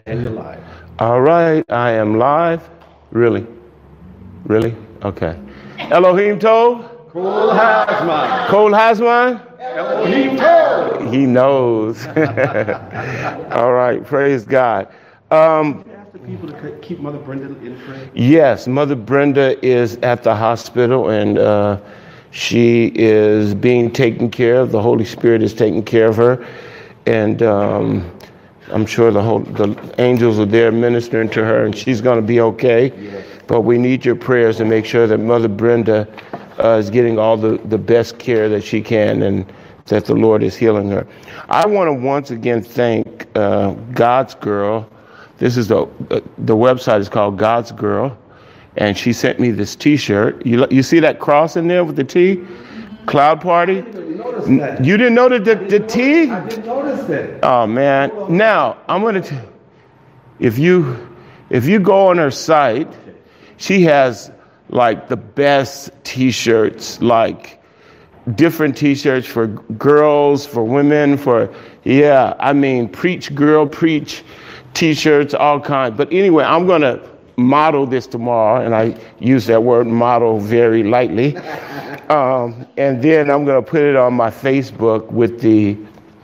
And you're live. All right, I am live. Really? Okay. Elohim Tov? Kol Hazman. Kol Hazman? Elohim Tov. He knows. All right, praise God. Ask the people to keep Mother Brenda in prayer. Yes, Mother Brenda is at the hospital, and she is being taken care of. The Holy Spirit is taking care of her, and I'm sure the angels are there ministering to her, and she's going to be okay. Yes. But we need your prayers to make sure that Mother Brenda is getting all the best care that she can, and that the Lord is healing her. I want to once again thank God's Girl. This is the website is called God's Girl, and she sent me this T-shirt. You see that cross in there with the T? Cloud Party? You didn't notice the T? I didn't notice it. Oh man! Now I'm gonna if you go on her site, she has like the best T-shirts, like different T-shirts for girls, for women, preach girl, preach T-shirts, all kinds. But anyway, I'm gonna model this tomorrow, and I use that word model very lightly. And then I'm going to put it on my Facebook with the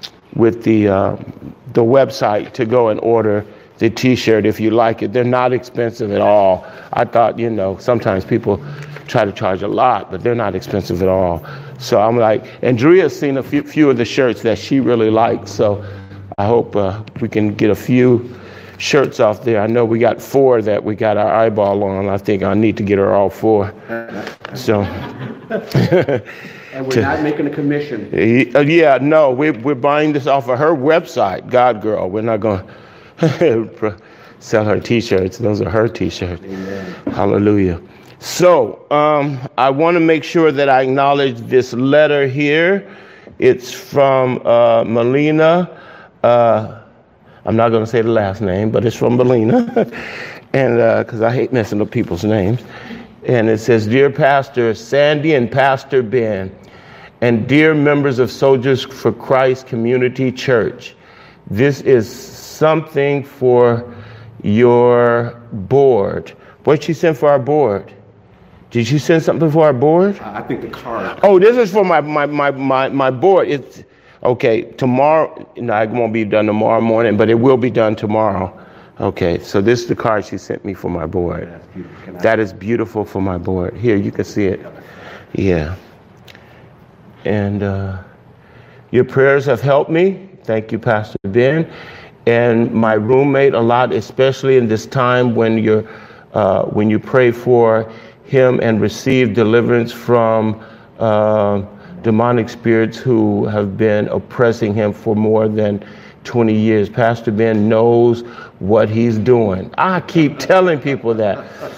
website to go and order the T-shirt if you like it. They're not expensive at all. I thought, sometimes people try to charge a lot, but they're not expensive at all. So I'm like, and Drea's seen a few of the shirts that she really likes. So I hope we can get a few shirts off there. I know we got 4 that we got our eyeball on. I think I need to get her all 4. So, and we're not making a commission. No, we're buying this off of her website, God Girl. We're not going to sell her T-shirts. Those are her T-shirts. Amen. Hallelujah. So, I want to make sure that I acknowledge this letter here. It's from Melina. I'm not going to say the last name, but it's from Melina, and because I hate messing up people's names. And it says, "Dear Pastor Sandy and Pastor Ben, and dear members of Soldiers for Christ Community Church, this is something for your board." What she sent for our board? Did you send something for our board? I think the card. Oh, this is for my board. It's okay. Tomorrow, it won't be done tomorrow morning, but it will be done tomorrow. Okay, so this is the card she sent me for my board. That's beautiful. That is beautiful for my board. Here, you can see it. Yeah. And your prayers have helped me. Thank you, Pastor Ben. And my roommate a lot, especially in this time when you pray for him and receive deliverance from demonic spirits who have been oppressing him for more than 20 years. Pastor Ben knows what he's doing. I keep telling people that.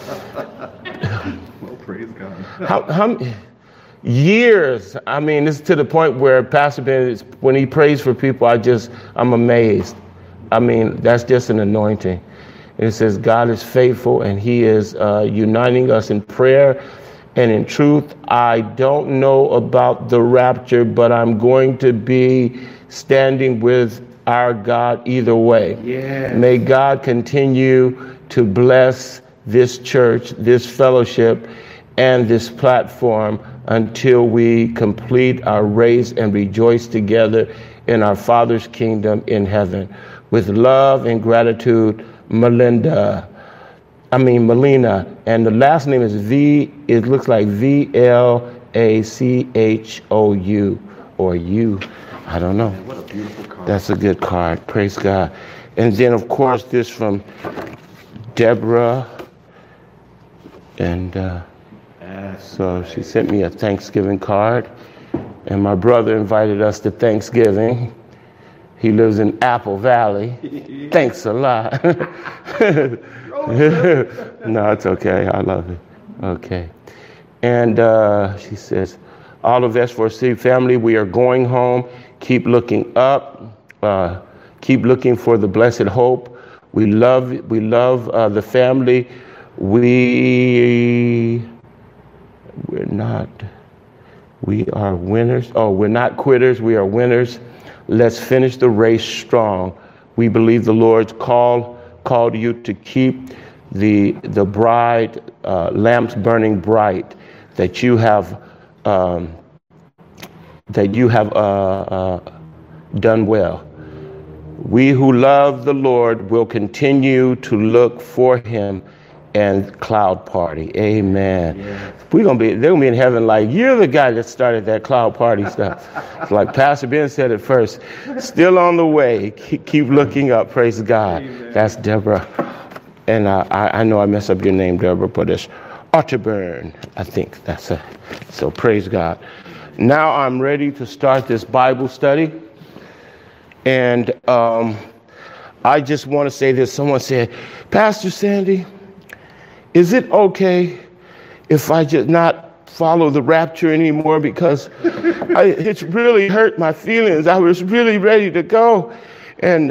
Well, praise God. How years? I mean, it's to the point where Pastor Ben, when he prays for people, I'm amazed. I mean, that's just an anointing. And it says God is faithful, and he is uniting us in prayer and in truth. I don't know about the rapture, but I'm going to be standing with our God either way. Yes. May God continue to bless this church, this fellowship, and this platform until we complete our race and rejoice together in our Father's kingdom in heaven. With love and gratitude, Melina. And the last name is it looks like VLACHOU or U. I don't know. What a beautiful card. That's a good card. Praise God. And then, of course, this from Deborah. And so she sent me a Thanksgiving card. And my brother invited us to Thanksgiving. He lives in Apple Valley. Thanks a lot. No, it's okay. I love it. Okay. And she says, all of S4C family, we are going home. Keep looking up. Keep looking for the blessed hope. We love the family. We are winners. Oh, we're not quitters. We are winners. Let's finish the race strong. We believe the Lord's call called you to keep the bride lamps burning bright, that you have done well. We who love the Lord will continue to look for him and cloud party. Amen. Yeah. They're gonna be in heaven like, you're the guy that started that cloud party stuff. It's like Pastor Ben said it first. Still on the way. Keep looking up. Praise God. Amen. That's Deborah. And I know I mess up your name, Deborah, but it's Otterburn. I think that's it. So praise God. Now I'm ready to start this Bible study. And I just want to say this. Someone said, Pastor Sandy, is it okay if I just not follow the rapture anymore? Because it's really hurt my feelings. I was really ready to go. And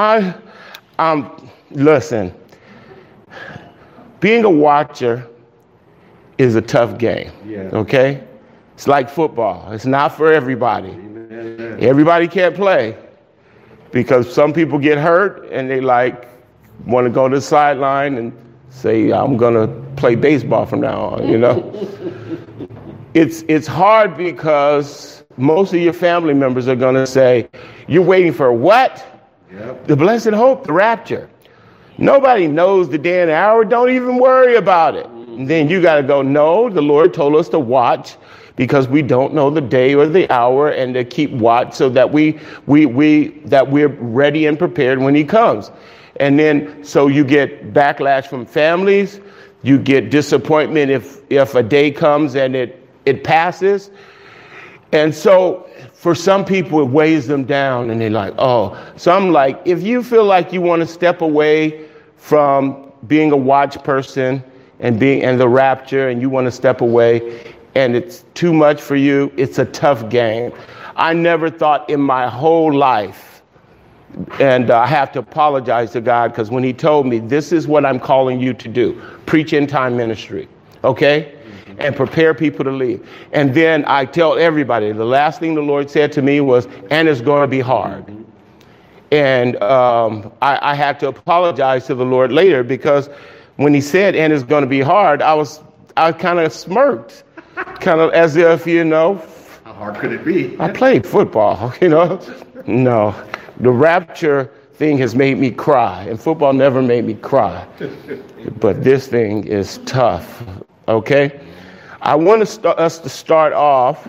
listen, being a watcher is a tough game, okay? It's like football. It's not for everybody. Amen. Everybody can't play because some people get hurt and they want to go to the sideline and say, I'm going to play baseball from now on, you know? It's hard because most of your family members are going to say, you're waiting for what? Yep. The blessed hope, the rapture. Nobody knows the day and hour. Don't even worry about it. And then you got to go, no, the Lord told us to watch because we don't know the day or the hour, and to keep watch so that we're ready and prepared when he comes. And then so you get backlash from families. You get disappointment if a day comes and it passes. And so for some people, it weighs them down and they're like, oh. So I'm like, if you feel like you want to step away from being a watch person and the rapture, and you want to step away and it's too much for you, it's a tough game. I never thought in my whole life, and I have to apologize to God, because when he told me, this is what I'm calling you to do, preach end time ministry, okay? And prepare people to leave. And then I tell everybody, the last thing the Lord said to me was, and it's going to be hard. And I had to apologize to the Lord later, because when he said, and it's going to be hard, I kind of smirked, kind of as if, how hard could it be? I played football, No, the rapture thing has made me cry, and football never made me cry. But this thing is tough, okay? I want us to start off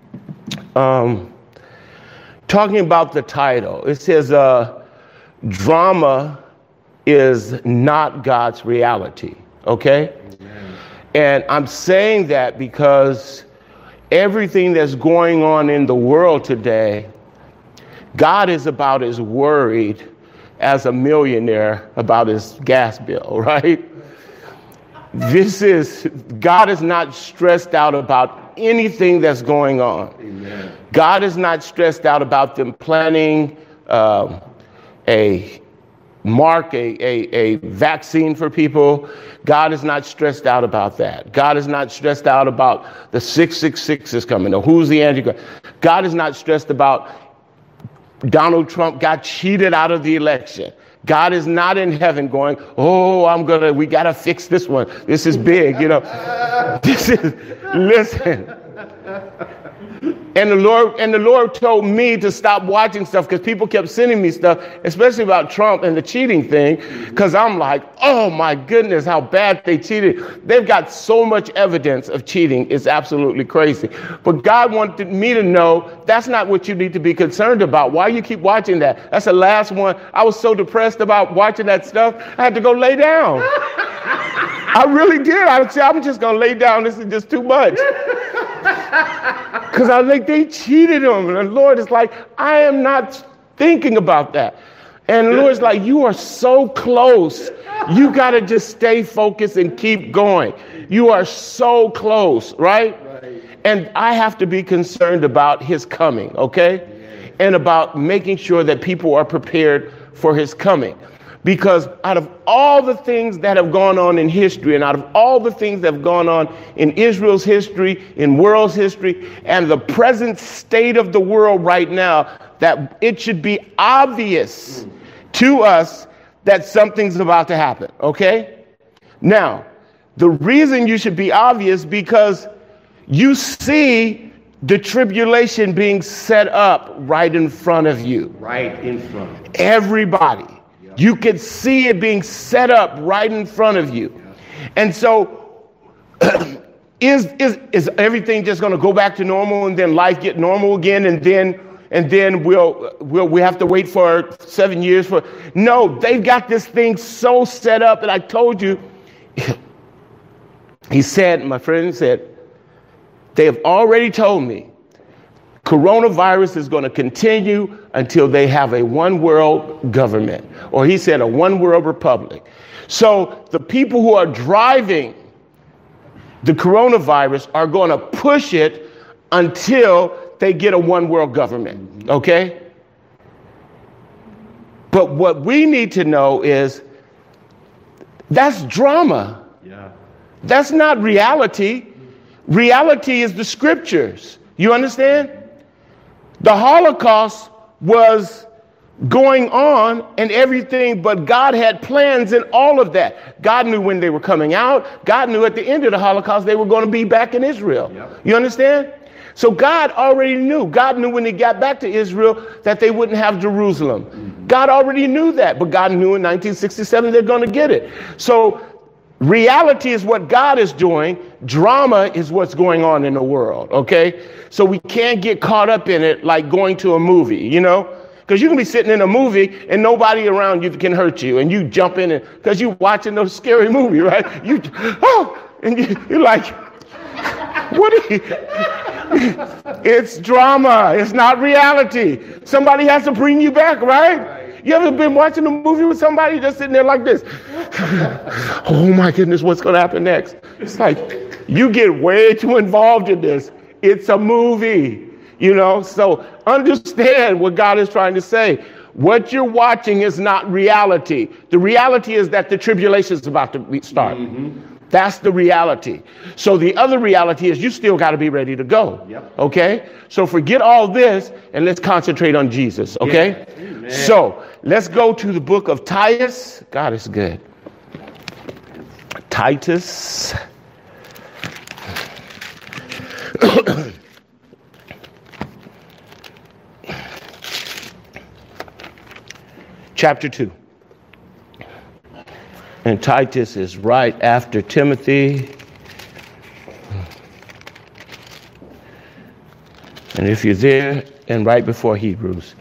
talking about the title. It says, drama is not God's reality, okay? Amen. And I'm saying that because everything that's going on in the world today, God is about as worried as a millionaire about his gas bill, right? God is not stressed out about anything that's going on. Amen. God is not stressed out about them planning a vaccine for people. God is not stressed out about that. God is not stressed out about the 666 is coming, or who's the Antichrist. God is not stressed about Donald Trump got cheated out of the election. God is not in heaven going, oh, we got to fix this one. This is big, listen. And the Lord told me to stop watching stuff, because people kept sending me stuff, especially about Trump and the cheating thing, because I'm like, oh my goodness, how bad they cheated. They've got so much evidence of cheating. It's absolutely crazy. But God wanted me to know that's not what you need to be concerned about. Why you keep watching that? That's the last one. I was so depressed about watching that stuff, I had to go lay down. I really did. I said, I'm just going to lay down. This is just too much. Because I think they cheated him. And the Lord is like, I am not thinking about that. And the Lord's like, you are so close. You got to just stay focused and keep going. You are so close, right? And I have to be concerned about his coming, okay? And about making sure that people are prepared for his coming. Because out of all the things that have gone on in history, and out of all the things that have gone on in Israel's history, in world's history, and the present state of the world right now, that it should be obvious to us that something's about to happen, okay? Now, the reason you should be obvious because you see the tribulation being set up right in front of you. Right in front. Everybody. Yep. You can see it being set up right in front of you. Yep. And so is everything just going to go back to normal and then life get normal again and then we have to wait for 7 years for? No, they've got this thing so set up, and I told you. My friend said, they have already told me coronavirus is going to continue until they have a one world government, or he said a one world republic. So the people who are driving the coronavirus are going to push it until they get a one world government. Okay. But what we need to know is that's drama. Yeah. That's not reality. Reality is the scriptures. You understand? The Holocaust was going on and everything, but God had plans in all of that. God knew when they were coming out. God knew at the end of the Holocaust they were going to be back in Israel. Yep. You understand? So God already knew. God knew when they got back to Israel that they wouldn't have Jerusalem. Mm-hmm. God already knew that, but God knew in 1967 they're going to get it. So reality is what God is doing. Drama is what's going on in the world, okay? So we can't get caught up in it like going to a movie, you know? Because you can be sitting in a movie and nobody around you can hurt you. And you jump in it because you're watching a scary movie, right? And you're like, what are you? It's drama. It's not reality. Somebody has to bring you back, right? You ever been watching a movie with somebody just sitting there like this? Oh my goodness, what's going to happen next? It's like you get way too involved in this. It's a movie, you know? So understand what God is trying to say. What you're watching is not reality. The reality is that the tribulation is about to start. Mm-hmm. That's the reality. So the other reality is you still got to be ready to go. Yep. Okay? So forget all this and let's concentrate on Jesus. Okay? Yeah. So let's go to the book of Titus. God is good. Titus. Chapter 2. And Titus is right after Timothy. And if you're there, and right before Hebrews.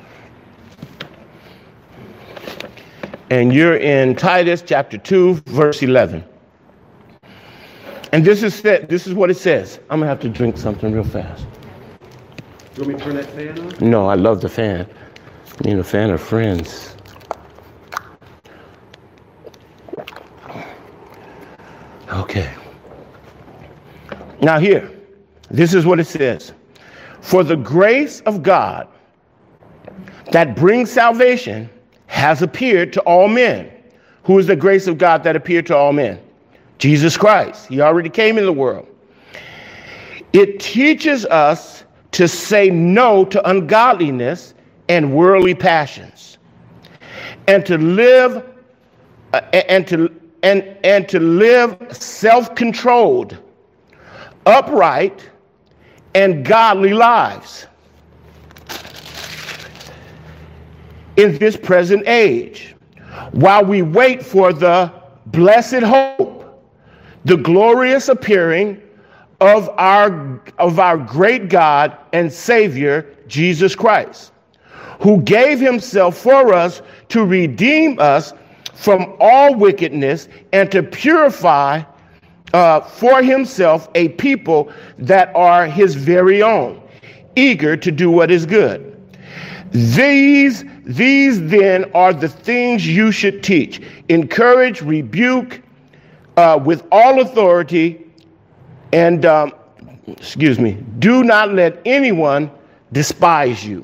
And you're in Titus chapter 2, verse 11. And this is what it says. I'm going to have to drink something real fast. You want me to turn that fan on? No, I love the fan. Me and the fan are friends. Okay. Now here, this is what it says. For the grace of God that brings salvation has appeared to all men. Who is the grace of God that appeared to all men? Jesus Christ. He already came in the world. It teaches us to say no to ungodliness and worldly passions, and to live and to live self-controlled, upright, and godly lives in this present age, while we wait for the blessed hope, the glorious appearing of our great God and Savior, Jesus Christ, who gave himself for us to redeem us from all wickedness and to purify for himself a people that are his very own, eager to do what is good. These then are the things you should teach, encourage, rebuke with all authority, and do not let anyone despise you.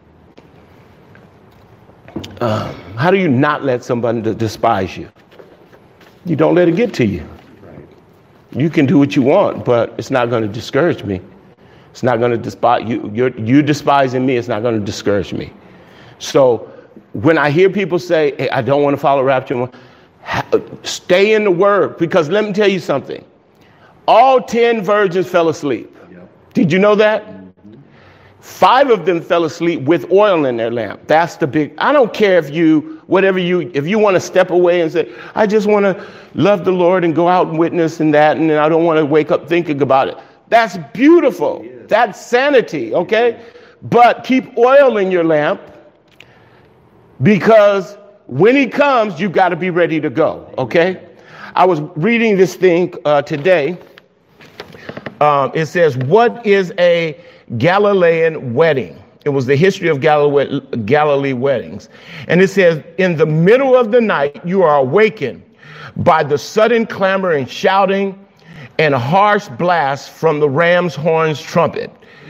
How do you not let somebody despise you? You don't let it get to you. You can do what you want, but it's not going to discourage me. It's not going to despise you. You despising me, it's not going to discourage me. So when I hear people say, hey, I don't want to follow rapture, stay in the word, because let me tell you something. All 10 virgins fell asleep. Yep. Did you know that? 5 of them fell asleep with oil in their lamp. That's the big, I don't care if you want to step away and say, I just want to love the Lord and go out and witness and that, and then I don't want to wake up thinking about it. That's beautiful. Yeah. That's sanity, okay? But keep oil in your lamp, because when he comes, you got to be ready to go, okay? I was reading this thing today. It says, what is a Galilean wedding? It was the history of Galilee weddings. And it says, in the middle of the night, you are awakened by the sudden clamor and shouting and a harsh blast from the ram's horn's trumpet.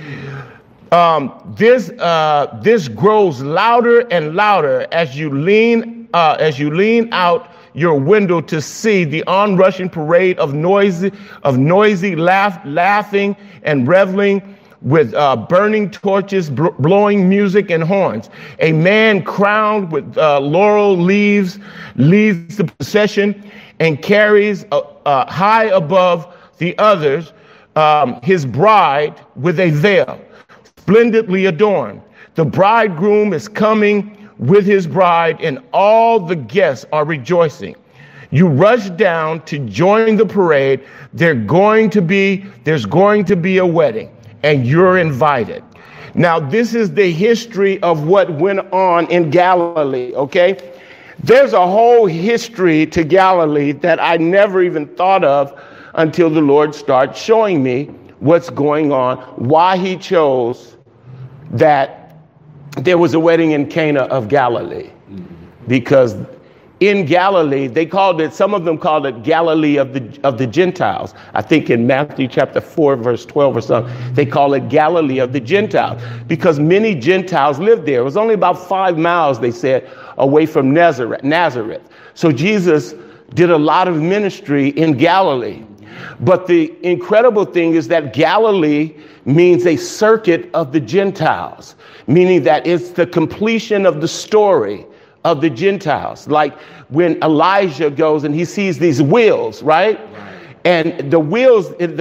This grows louder and louder as you lean out your window to see the onrushing parade of noisy laughing and reveling, with burning torches, blowing music and horns. A man crowned with laurel leaves leads the procession and carries high above the others his bride with a veil, splendidly adorned. The bridegroom is coming with his bride, and all the guests are rejoicing. You rush down to join the parade. There's going to be a wedding, and you're invited. Now, this is the history of what went on in Galilee, okay? There's a whole history to Galilee that I never even thought of until the Lord started showing me what's going on, why he chose that there was a wedding in Cana of Galilee. Because in Galilee, some of them called it Galilee of the Gentiles. I think in Matthew chapter 4, verse 12 or something, they call it Galilee of the Gentiles, because many Gentiles lived there. It was only about 5 miles, they said, away from Nazareth. So Jesus did a lot of ministry in Galilee. But the incredible thing is that Galilee means a circuit of the Gentiles, meaning that it's the completion of the story of the Gentiles. Like when Elijah goes and he sees these wheels, right? And the wheels is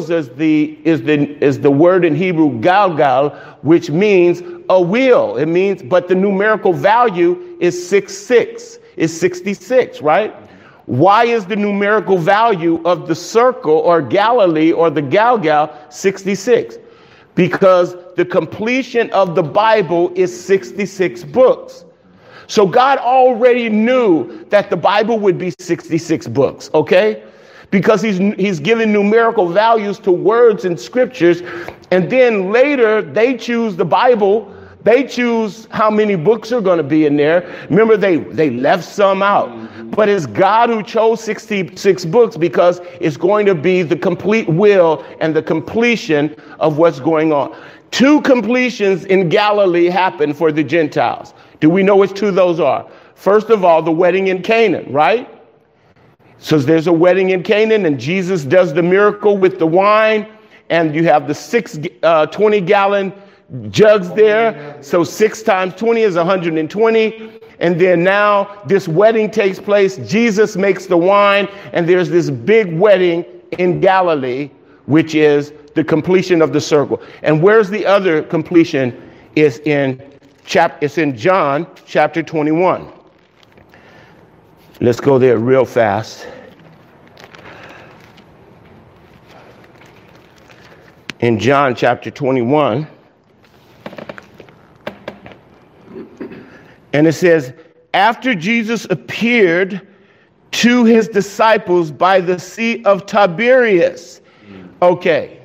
the word in Hebrew galgal, which means a wheel. It means, but the numerical value is 66. It's 66, right? Why is the numerical value of the circle or Galilee or the galgal 66? Because the completion of the Bible is 66 books. So God already knew that the Bible would be 66 books, okay? Because he's given numerical values to words and scriptures. And then later they choose the Bible. They choose how many books are going to be in there. Remember, they left some out. But it's God who chose 66 books, because it's going to be the complete will and the completion of what's going on. 2 completions in Galilee happened for the Gentiles. Do we know which 2 those are? First of all, the wedding in Canaan, right? So there's a wedding in Canaan, and Jesus does the miracle with the wine, and you have the 6 20-gallon jugs there. So 6 times 20 is 120. And then now this wedding takes place. Jesus makes the wine, and there's this big wedding in Galilee, which is the completion of the circle. And where's the other completion? It's in John chapter 21. Let's go there real fast. In John chapter 21, and it says, after Jesus appeared to his disciples by the Sea of Tiberias. Okay.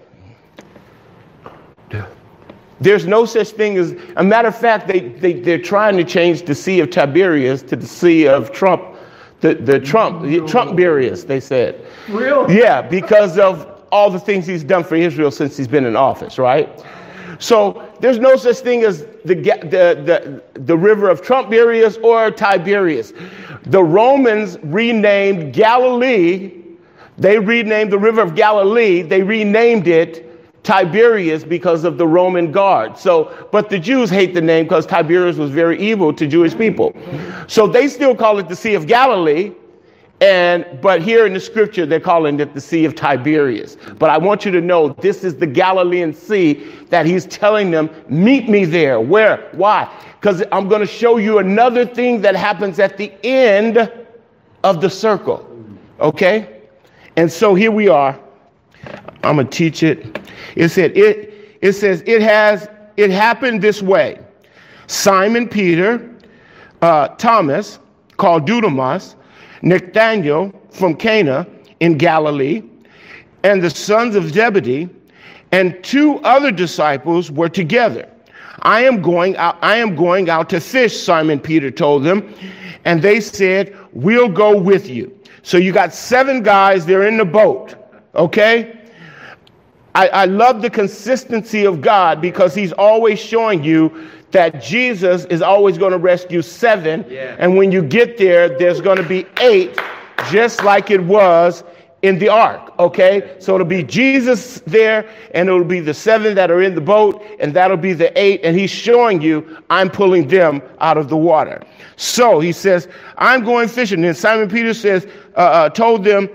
There's no such thing as, a matter of fact, they're trying to change the Sea of Tiberias to the Sea of Trump, the Trumpberius, they said. Really? Yeah, because of all the things he's done for Israel since he's been in office, right? So there's no such thing as the river of Trumpberius or Tiberias. The Romans renamed Galilee. They renamed the river of Galilee. They renamed it Tiberius because of the Roman guard. So, but the Jews hate the name because Tiberius was very evil to Jewish people. So they still call it the Sea of Galilee. But here in the scripture, they're calling it the Sea of Tiberias. But I want you to know this is the Galilean Sea that he's telling them, meet me there. Where? Why? Because I'm going to show you another thing that happens at the end of the circle. Okay? And so here we are. I'm going to teach it. It says it happened this way. Simon Peter, Thomas, called Didymus, Nathanael from Cana in Galilee, and the sons of Zebedee, and 2 other disciples were together. I am going out to fish, Simon Peter told them, and they said, we'll go with you. So you got 7 guys, they're in the boat, okay? I love the consistency of God because he's always showing you that Jesus is always going to rescue 7. Yeah. And when you get there, there's going to be 8, just like it was in the ark. Okay. So it'll be Jesus there, and it'll be the 7 that are in the boat, and that'll be the 8. And he's showing you, I'm pulling them out of the water. So he says, I'm going fishing. And Simon Peter says, told them,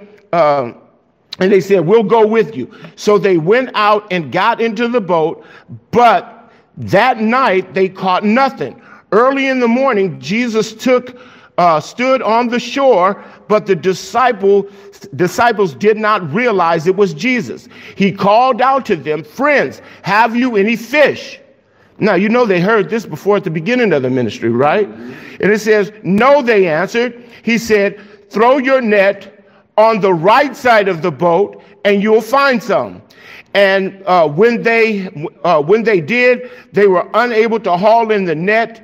and they said, we'll go with you. So they went out and got into the boat, but that night they caught nothing. Early in the morning, Jesus stood on the shore, but the disciples did not realize it was Jesus. He called out to them, friends, have you any fish? Now, you know they heard this before at the beginning of the ministry, right? And it says, no, they answered. He said, throw your net on the right side of the boat and you'll find some. And when they did, they were unable to haul in the net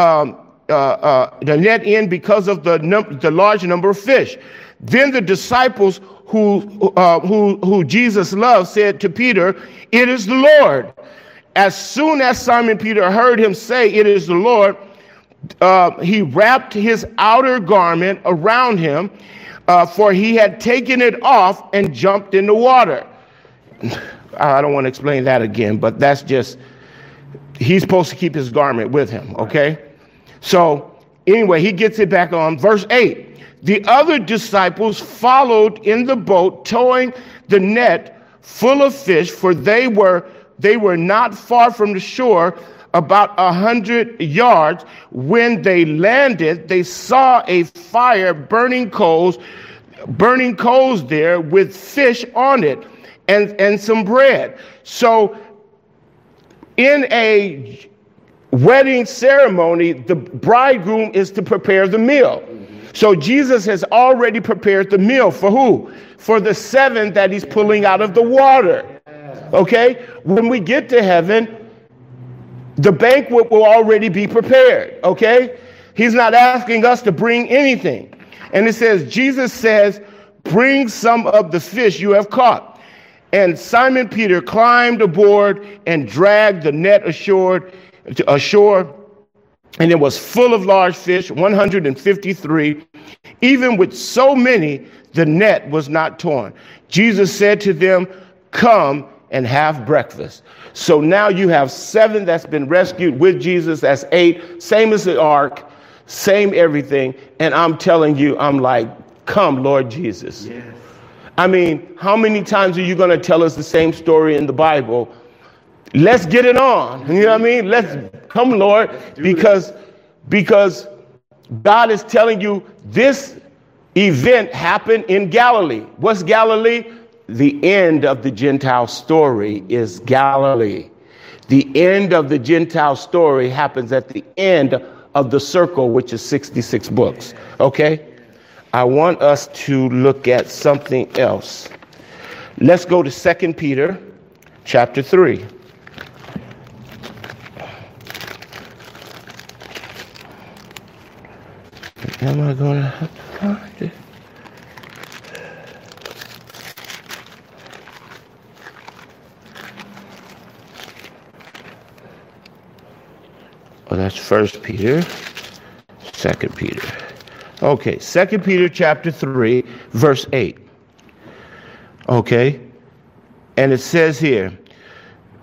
in because of the large number of fish. Then the disciples who Jesus loved said to Peter, it is the Lord. As soon as Simon Peter heard him say, it is the Lord, he wrapped his outer garment around him, for he had taken it off and jumped in the water. I don't want to explain that again, but that's just, he's supposed to keep his garment with him, okay? So anyway, he gets it back on. Verse 8, the other disciples followed in the boat, towing the net full of fish, for they were not far from the shore, about 100 yards. When they landed, they saw a fire burning coals there with fish on it and some bread. So in a wedding ceremony, the bridegroom is to prepare the meal. So Jesus has already prepared the meal for who? For the 7 that he's pulling out of the water. Okay? When we get to heaven, the banquet will already be prepared, okay? He's not asking us to bring anything. And it says, Jesus says, bring some of the fish you have caught. And Simon Peter climbed aboard and dragged the net ashore, and it was full of large fish, 153. Even with so many, the net was not torn. Jesus said to them, come and have breakfast. So now you have 7 that's been rescued with Jesus. That's 8. Same as the ark, same everything. And I'm telling you, I'm like, come, Lord Jesus. Yes. I mean, how many times are you going to tell us the same story in the Bible? Let's get it on. You know what I mean? Let's come, Lord, because God is telling you this event happened in Galilee. What's Galilee? The end of the Gentile story is Galilee. The end of the Gentile story happens at the end of the circle, which is 66 books. Okay? I want us to look at something else. Let's go to 2 Peter chapter 3. Am I going to have to find it? Oh, that's 1 Peter, 2 Peter. Okay, 2 Peter chapter 3, verse 8. Okay, and it says here,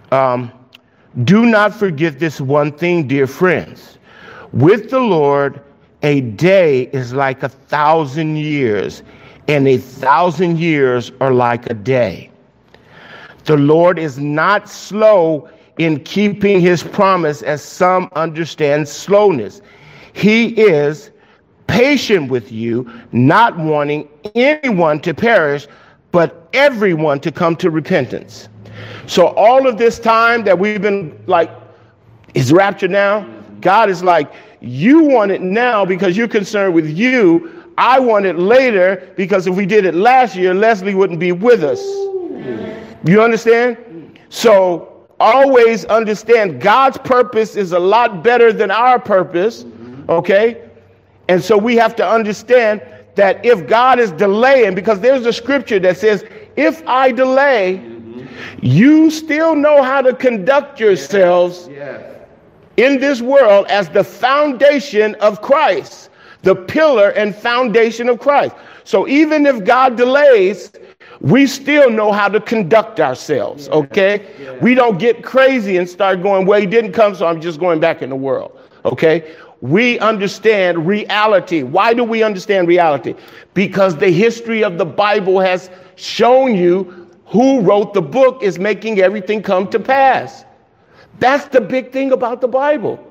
Do not forget this one thing, dear friends. With the Lord, a day is like 1,000 years, and 1,000 years are like a day. The Lord is not slow in keeping his promise, as some understand slowness. He is patient with you, not wanting anyone to perish, but everyone to come to repentance. So all of this time that we've been like, is rapture now? God is like, you want it now because you're concerned with you. I want it later because if we did it last year, Leslie wouldn't be with us. You understand? So always understand God's purpose is a lot better than our purpose. Okay? And so we have to understand that if God is delaying, because there's a scripture that says, if I delay, you still know how to conduct yourselves in this world as the foundation of Christ, the pillar and foundation of Christ. So even if God delays, we still know how to conduct ourselves, okay? We don't get crazy and start going, well, he didn't come, so I'm just going back in the world, okay? We understand reality. Why do we understand reality? Because the history of the Bible has shown you who wrote the book is making everything come to pass. That's the big thing about the Bible.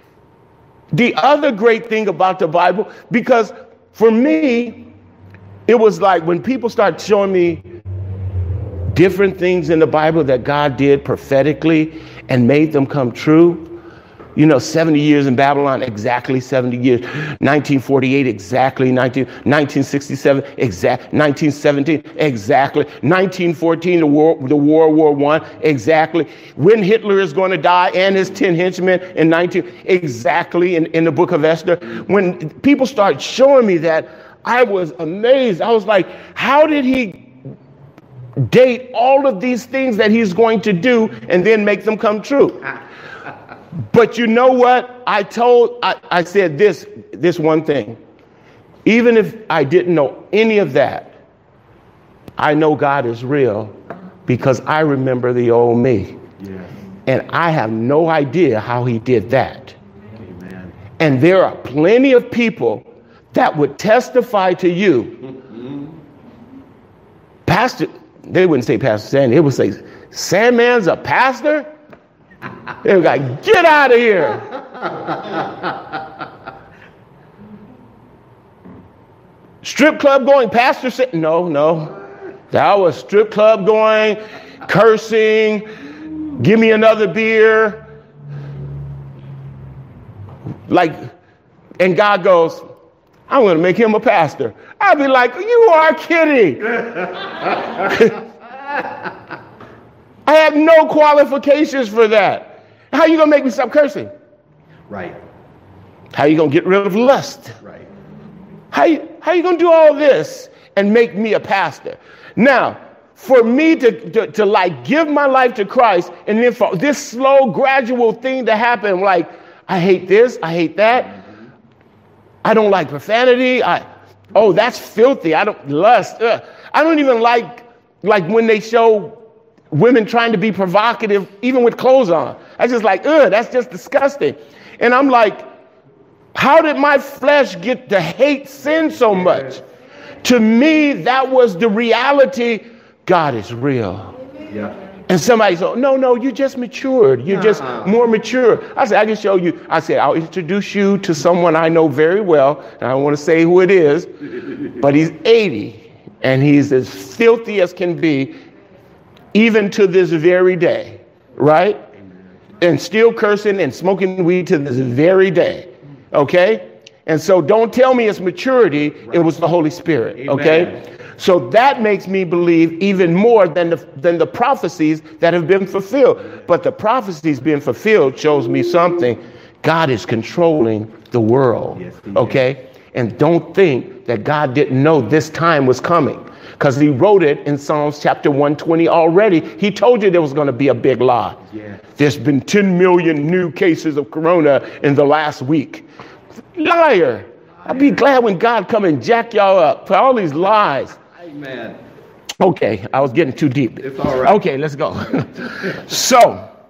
The other great thing about the Bible, because for me, it was like when people start showing me different things in the Bible that God did prophetically and made them come true. You know, 70 years in Babylon, exactly 70 years. 1948, exactly. 1967, exact. 1917, exactly. 1914, the World War I, exactly. When Hitler is going to die and his 10 henchmen in 19, exactly in the book of Esther. When people start showing me that, I was amazed. I was like, how did he date all of these things that he's going to do and then make them come true? But you know what? I said this one thing. Even if I didn't know any of that, I know God is real because I remember the old me. Yeah. And I have no idea how he did that. Amen. And there are plenty of people that would testify to you. Pastor, they wouldn't say Pastor Sandy. They would say, Sandman's a pastor? They were like, get out of here. Strip club going, pastor said, no. That was strip club going, cursing, give me another beer. Like, and God goes, I'm going to make him a pastor. I'd be like, you are kidding. I have no qualifications for that. How are you going to make me stop cursing? Right. How are you going to get rid of lust? Right. How are you going to do all this and make me a pastor? Now, for me to like give my life to Christ and then for this slow, gradual thing to happen, like, I hate this, I hate that. I don't like profanity. Oh, that's filthy. I don't lust. I don't even like when they show women trying to be provocative, even with clothes on. I just like, that's just disgusting. And I'm like, how did my flesh get to hate sin so much? To me, that was the reality. God is real. Yeah. And somebody said, no, you just matured. You're just more mature. I said, I can show you. I said, I'll introduce you to someone I know very well. And I don't want to say who it is, but he's 80 and he's as filthy as can be, even to this very day, right? And still cursing and smoking weed to this very day, okay? And so don't tell me it's maturity. It was the Holy Spirit, okay? So that makes me believe even more than the prophecies that have been fulfilled. But the prophecies being fulfilled shows me something. God is controlling the world, okay? And don't think that God didn't know this time was coming, because he wrote it in Psalms chapter 120 already. He told you there was going to be a big lie. Yeah. There's been 10 million new cases of corona in the last week. Liar. I'd be glad when God come and jack y'all up for all these lies. Amen. Okay, I was getting too deep. It's all right. Okay, let's go. So,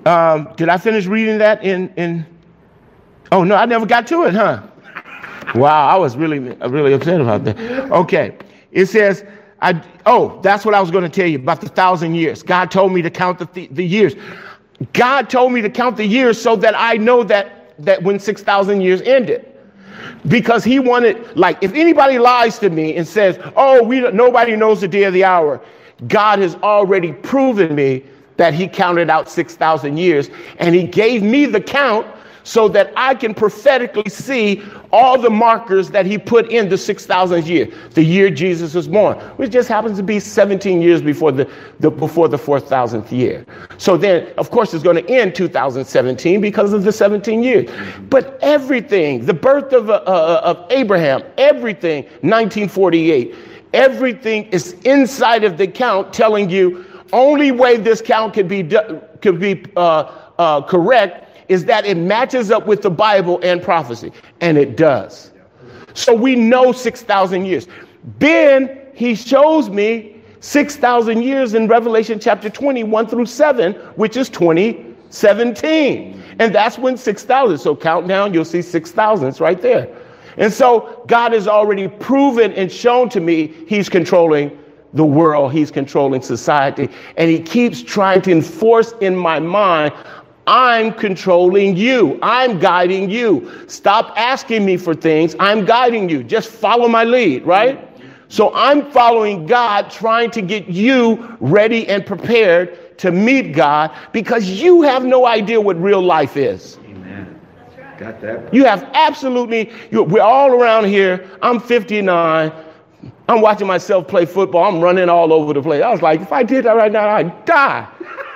Did I finish reading that in? Oh, no, I never got to it, huh? Wow, I was really upset about that. Okay, it says, that's what I was going to tell you about the 1,000 years. God told me to count the years. God told me to count the years so that I know that when 6,000 years ended. Because he wanted, like, if anybody lies to me and says, nobody knows the day or the hour, God has already proven me that he counted out 6,000 years, and he gave me the count so that I can prophetically see all the markers that he put in the 6,000th year, the year Jesus was born, which just happens to be 17 years before the 4,000th year. So then, of course, it's going to end 2017 because of the 17 years. But everything, the birth of Abraham, everything, 1948, everything is inside of the count telling you only way this count could be correct is that it matches up with the Bible and prophecy. And it does. So we know 6,000 years. Then he shows me 6,000 years in Revelation chapter 21 through 7, which is 2017. And that's when 6,000. So count down, you'll see 6,000. It's right there. And so God has already proven and shown to me he's controlling the world. He's controlling society. And he keeps trying to enforce in my mind, I'm controlling you. I'm guiding you. Stop asking me for things. I'm guiding you. Just follow my lead, right? So I'm following God, trying to get you ready and prepared to meet God because you have no idea what real life is. Amen. Got that. You have we're all around here. I'm 59. I'm watching myself play football. I'm running all over the place. I was like, if I did that right now, I'd die.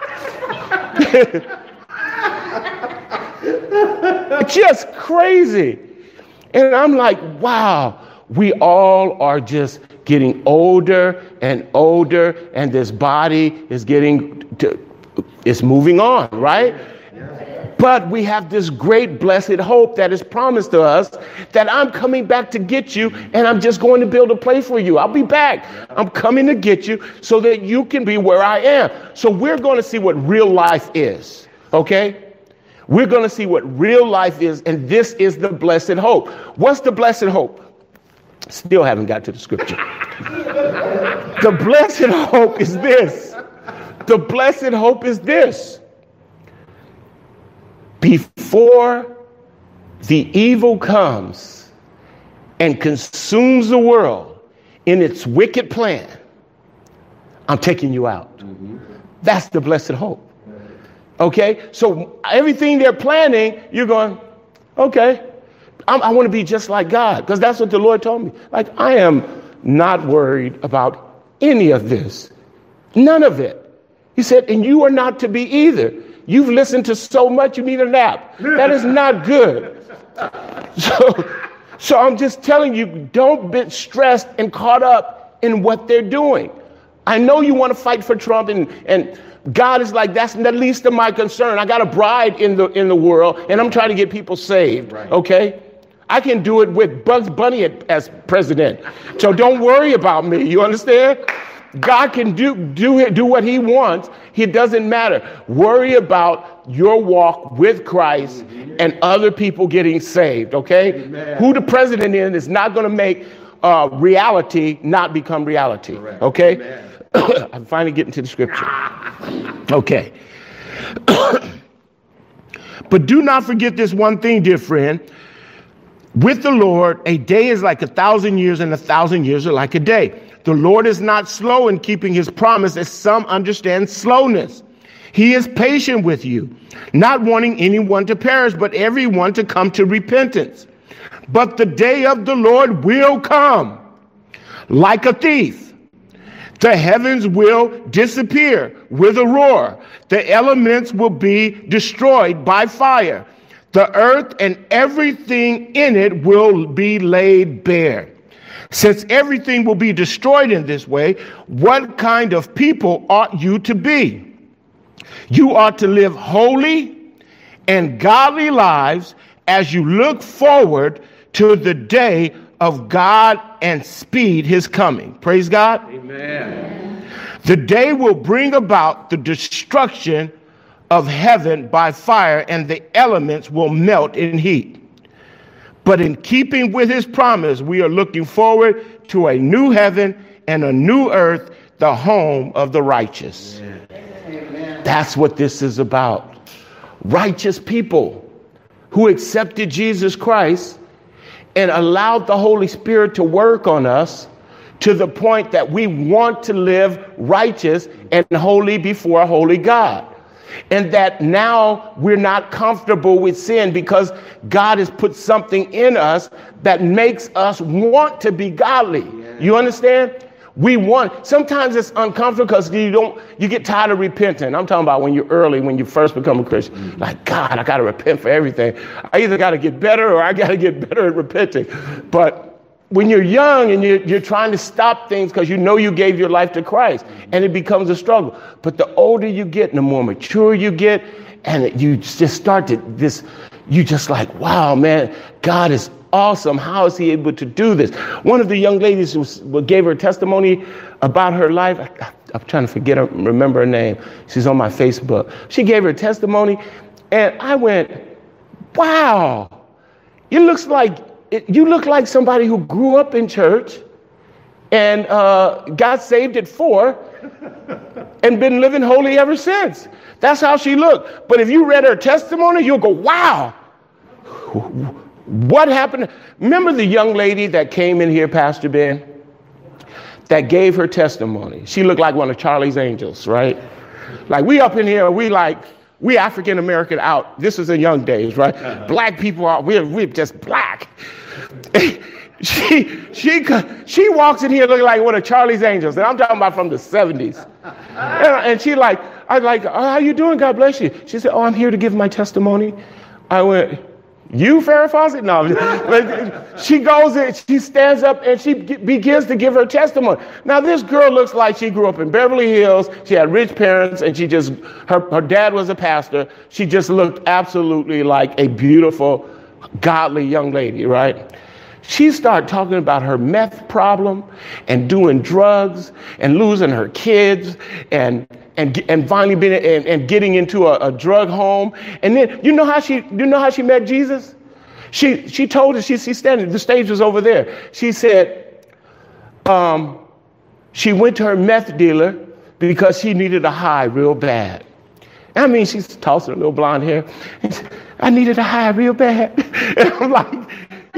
Just crazy. And I'm like, wow, we all are just getting older and older, and this body is it's moving on, right? But we have this great blessed hope that is promised to us that I'm coming back to get you, and I'm just going to build a place for you. I'll be back. I'm coming to get you so that you can be where I am. So we're going to see what real life is, okay? We're going to see what real life is, and this is the blessed hope. What's the blessed hope? Still haven't got to the scripture. The blessed hope is this. The blessed hope is this. Before the evil comes and consumes the world in its wicked plan, I'm taking you out. Mm-hmm. That's the blessed hope. Okay, so everything they're planning, you're going, okay, I want to be just like God, because that's what the Lord told me. Like, I am not worried about any of this. None of it. He said, and you are not to be either. You've listened to so much, you need a nap. That is not good. So I'm just telling you, don't be stressed and caught up in what they're doing. I know you want to fight for Trump, and God is like, that's the least of my concern. I got a bride in the world, and I'm trying to get people saved. Right. Okay? I can do it with Bugs Bunny as president. So don't worry about me. You understand? God can do what he wants. It doesn't matter. Worry about your walk with Christ and other people getting saved, okay? Amen. Who the president is not going to make reality not become reality, correct. Okay? I'm finally getting to the scripture. Okay. But do not forget this one thing, dear friend. With the Lord, a day is like 1,000 years, and 1,000 years are like a day. The Lord is not slow in keeping his promise, as some understand slowness. He is patient with you, not wanting anyone to perish, but everyone to come to repentance. But the day of the Lord will come like a thief. The heavens will disappear with a roar. The elements will be destroyed by fire. The earth and everything in it will be laid bare. Since everything will be destroyed in this way, what kind of people ought you to be? You ought to live holy and godly lives as you look forward to the day of God and speed his coming. Praise God. Amen. The day will bring about the destruction of heaven by fire, and the elements will melt in heat. But in keeping with his promise, we are looking forward to a new heaven and a new earth, the home of the righteous. Amen. That's what this is about. Righteous people who accepted Jesus Christ and allowed the Holy Spirit to work on us to the point that we want to live righteous and holy before a holy God. And that now we're not comfortable with sin because God has put something in us that makes us want to be godly. You understand? We want, sometimes it's uncomfortable because you get tired of repenting. I'm talking about when you first become a Christian. Like, God, I got to repent for everything. I either got to get better or I got to get better at repenting. But when you're young and you're trying to stop things because you know you gave your life to Christ, and it becomes a struggle. But the older you get and the more mature you get, and you just start to you just like, wow, man, God is awesome. How is he able to do this? One of the young ladies who gave her testimony about her life, I'm trying to remember her name. She's on my Facebook. She gave her testimony, and I went, wow, you look like somebody who grew up in church and got saved at 4 and been living holy ever since. That's how she looked. But if you read her testimony, you'll go, wow, what happened? Remember the young lady that came in here, Pastor Ben, that gave her testimony? She looked like one of Charlie's Angels, right? Like we up in here, we African American out. This is in young days, right? Black people are, we're just black. She walks in here looking like one of Charlie's Angels, and I'm talking about from the 70s. And she how you doing? God bless you. She said, oh, I'm here to give my testimony. I went, you, Farrah Fawcett? No. She goes in, she stands up, and she begins to give her testimony. Now, this girl looks like she grew up in Beverly Hills. She had rich parents, and her dad was a pastor. She just looked absolutely like a beautiful, godly young lady, right? She started talking about her meth problem and doing drugs and losing her kids and finally getting into a drug home. And then you know how she met Jesus? She told us, she's standing, the stage was over there. She said she went to her meth dealer because she needed a high real bad. I mean, she's tossing her little blonde hair. And she said, I needed a high real bad. And I'm like,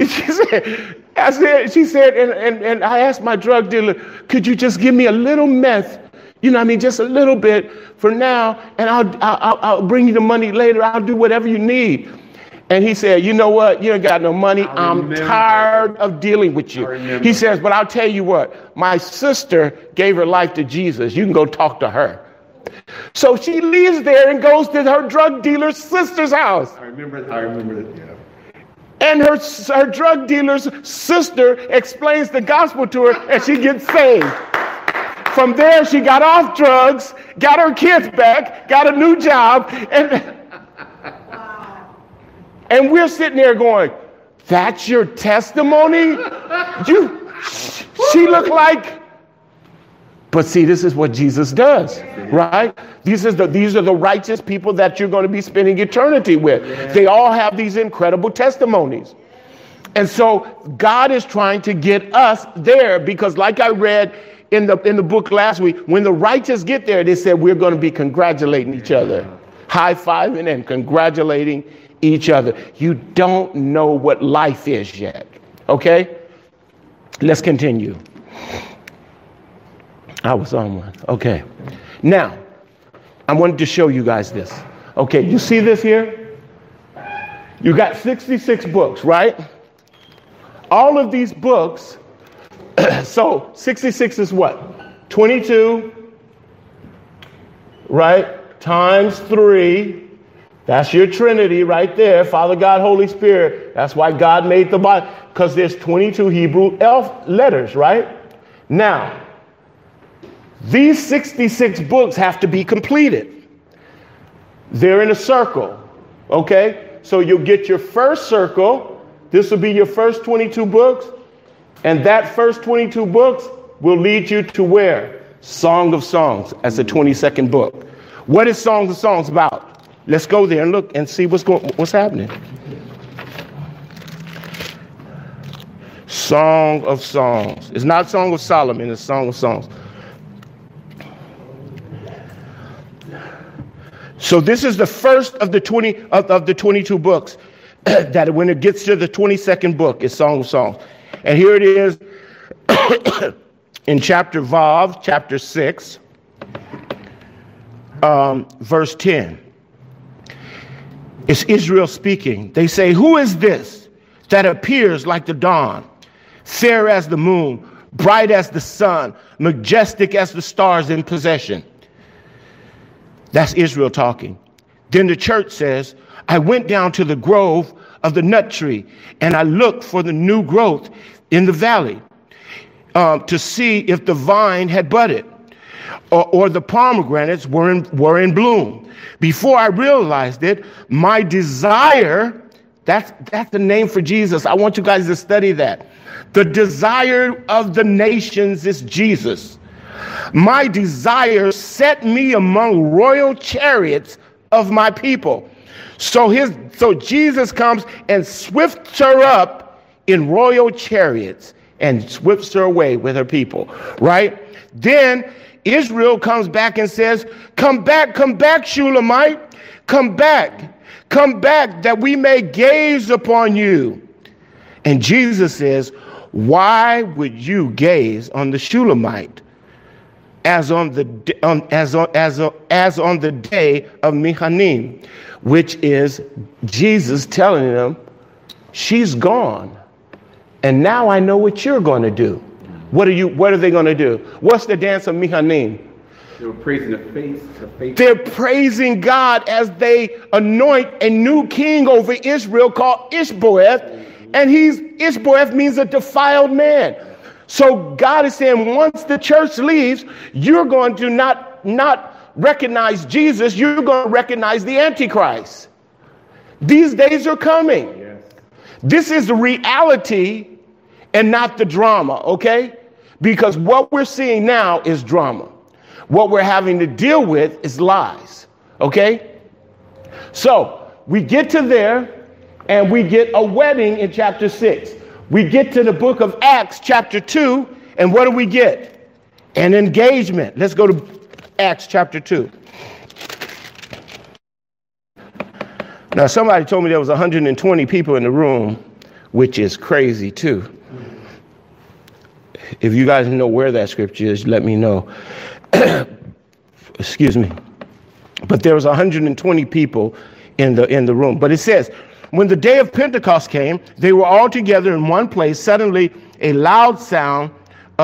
she said, and I asked my drug dealer, could you just give me a little meth? Just a little bit for now, and I'll bring you the money later. I'll do whatever you need. And he said, you know what? You ain't got no money. I'm tired of dealing with you. He says, but I'll tell you what, my sister gave her life to Jesus. You can go talk to her. So she leaves there and goes to her drug dealer's sister's house. I remember that, yeah. And her drug dealer's sister explains the gospel to her, and she gets saved. From there, she got off drugs, got her kids back, got a new job, and we're sitting there going, that's your testimony? She looked like, but see, this is what Jesus does, right? These are the righteous people that you're going to be spending eternity with. Yeah. They all have these incredible testimonies. And so God is trying to get us there because like I read in the book last week, when the righteous get there, they said we're going to be congratulating each other, high-fiving and congratulating each other. You don't know what life is yet, okay? Let's continue. I was on one. Okay. Now, I wanted to show you guys this. Okay, you see this here? You got 66 books, right? All of these books, so 66 is what? 22, right? Times 3. That's your Trinity right there. Father, God, Holy Spirit. That's why God made the Bible, because there's 22 Hebrew letters, right? Now, these 66 books have to be completed. They're in a circle, okay? So you'll get your first circle. This will be your first 22 books. And that first 22 books will lead you to where? Song of Songs as the 22nd book. What is Song of Songs about? Let's go there and look and see what's happening. Song of Songs. It's not Song of Solomon, it's Song of Songs. So this is the first of the 22 books that when it gets to the 22nd book, it's Song of Songs. And here it is in chapter Vav, chapter 6, verse 10. It's Israel speaking. They say, "Who is this that appears like the dawn, fair as the moon, bright as the sun, majestic as the stars in possession?" That's Israel talking. Then the church says, "I went down to the grove of the nut tree, and I looked for the new growth in the valley to see if the vine had budded or the pomegranates were in bloom. Before I realized it, my desire," that's the name for Jesus. I want you guys to study that. The desire of the nations is Jesus. "My desire set me among royal chariots of my people." So Jesus comes and swifts her up in royal chariots and swifts her away with her people, right? Then Israel comes back and says, come back, Shulamite, come back, that we may gaze upon you." And Jesus says, "Why would you gaze on the Shulamite as on the day of Mihanim," which is Jesus telling them, she's gone. And now I know what you're going to do. What are they going to do? What's the dance of Mihanim? They were praising the face. They're praising God as they anoint a new king over Israel called Ishboeth. And Ishboeth means a defiled man. So God is saying, once the church leaves, you're going to not recognize Jesus. You're going to recognize the Antichrist. These days are coming. Yes. This is the reality and not the drama, okay? Because what we're seeing now is drama. What we're having to deal with is lies, okay? So we get to there and we get a wedding in chapter 6. We get to the book of Acts chapter 2, and what do we get? An engagement. Let's go to Acts chapter 2. Now, somebody told me there was 120 people in the room, which is crazy too. If you guys know where that scripture is, let me know. Excuse me. But there was 120 people in the room. But it says, when the day of Pentecost came, they were all together in one place. Suddenly a sound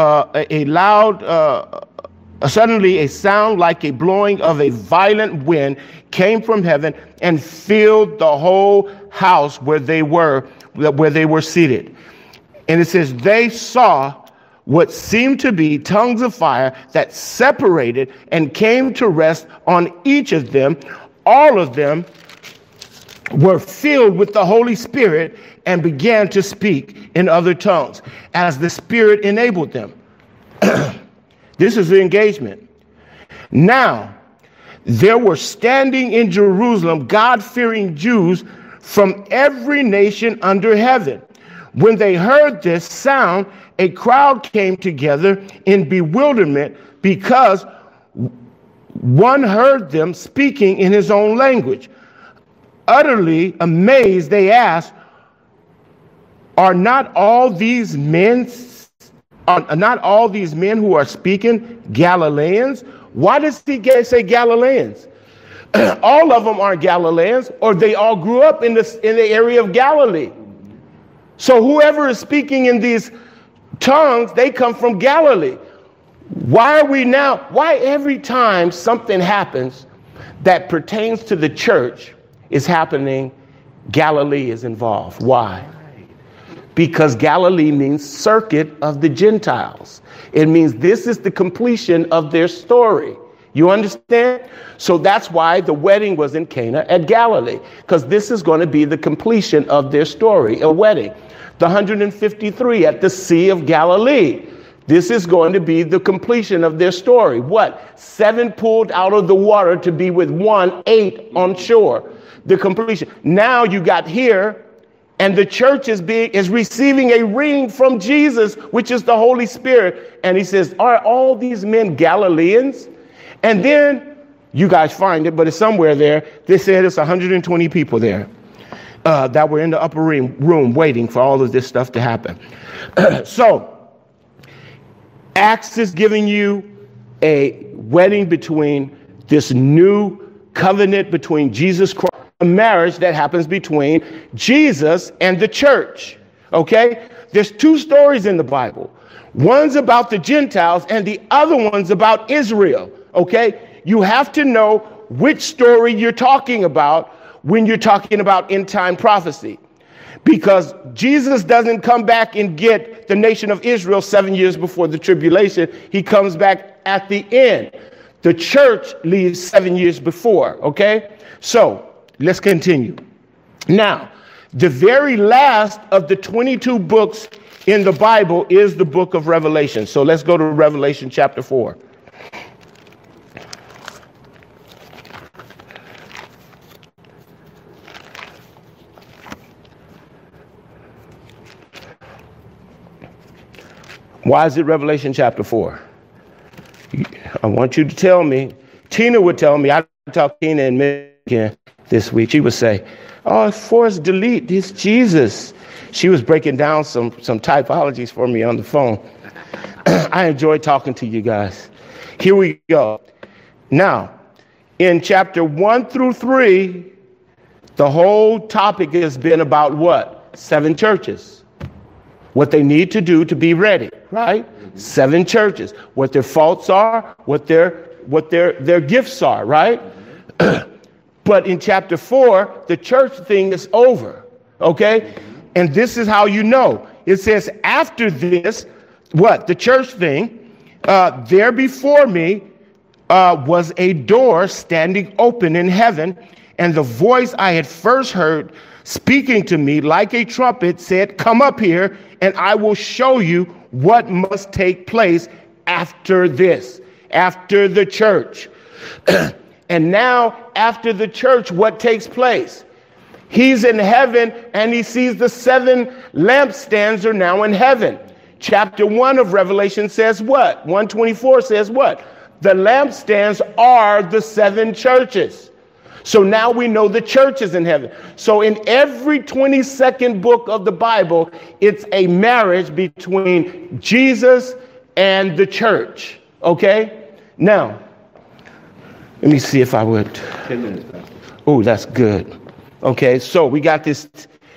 like a blowing of a violent wind came from heaven and filled the whole house where they were seated. And it says they saw what seemed to be tongues of fire that separated and came to rest on each of them. All of them were filled with the Holy Spirit and began to speak in other tongues as the Spirit enabled them. This is the engagement. Now, there were standing in Jerusalem God-fearing Jews from every nation under heaven. When they heard this sound, a crowd came together in bewilderment because one heard them speaking in his own language. Utterly amazed, they asked, Are not all these men who are speaking Galileans? Why does he say Galileans? All of them aren't Galileans, or they all grew up in the area of Galilee. So whoever is speaking in these tongues, they come from Galilee. Why every time something happens that pertains to the church is happening, Galilee is involved? Why? Because Galilee means circuit of the Gentiles. It means this is the completion of their story. You understand? So that's why the wedding was in Cana at Galilee, because this is going to be the completion of their story, a wedding. The 153 at the Sea of Galilee. This is going to be the completion of their story. What? 7 pulled out of the water to be with 1, 8 on shore. The completion. Now you got here, and the church is receiving a ring from Jesus, which is the Holy Spirit. And he says, are all these men Galileans? And then you guys find it, but it's somewhere there. They said it's 120 people there that were in the upper room waiting for all of this stuff to happen. So Acts is giving you a wedding between this new covenant between Jesus Christ, a marriage that happens between Jesus and the church. Okay? There's 2 stories in the Bible. One's about the Gentiles and the other one's about Israel. Okay? You have to know which story you're talking about when you're talking about end time prophecy. Because Jesus doesn't come back and get the nation of Israel 7 years before the tribulation. He comes back at the end. The church leaves 7 years before. Okay? So let's continue. Now, the very last of the 22 books in the Bible is the book of Revelation. So let's go to Revelation chapter 4. Why is it Revelation chapter 4? I want you to tell me. Tina would tell me. I talked to Tina in Michigan this week. She would say, oh, Forrest, delete this Jesus. She was breaking down some typologies for me on the phone. I enjoy talking to you guys. Here we go. Now, in chapter 1 through 3, the whole topic has been about what? 7 churches. What they need to do to be ready, right? 7 churches. What their faults are, what their gifts are, right? But in chapter 4, the church thing is over, okay? And this is how you know. It says, after this, what? The church thing, there before me was a door standing open in heaven, and the voice I had first heard speaking to me like a trumpet said, come up here, and I will show you what must take place after this, after the church. And now, after the church, what takes place? He's in heaven, and he sees the 7 lampstands are now in heaven. Chapter 1 of Revelation says what? 124 says what? The lampstands are the 7 churches. So now we know the church is in heaven. So in every 22nd book of the Bible, it's a marriage between Jesus and the church. Okay? Now, let me see if I would. 10 minutes, Pastor. Oh, that's good. Okay, so we got this.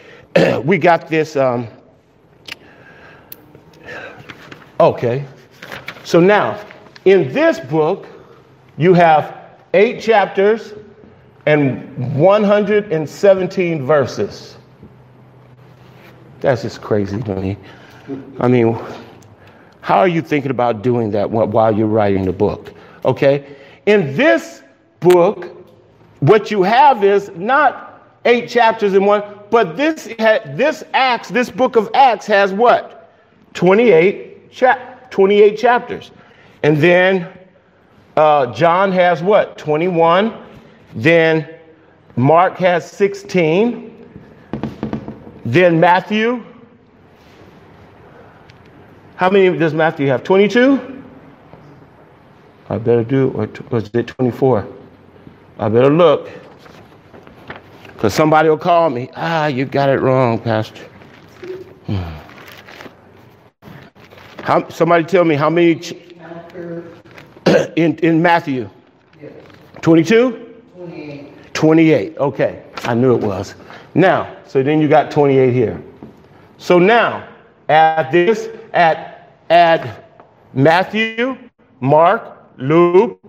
Okay. So now, in this book, you have 8 chapters and 117 verses. That's just crazy to me. I mean, how are you thinking about doing that while you're writing the book? Okay? In this book, what you have is not 8 chapters in one, but this book of Acts has what? 28 chapters. And then John has what? 21. Then Mark has 16. Then Matthew. How many does Matthew have? 22? I better do, or was it 24? I better look. Because somebody will call me. You got it wrong, Pastor. Somebody tell me how many in Matthew? 22? 28. Okay. I knew it was. Now, so then you got 28 here. So now, add Matthew, Mark, Luke.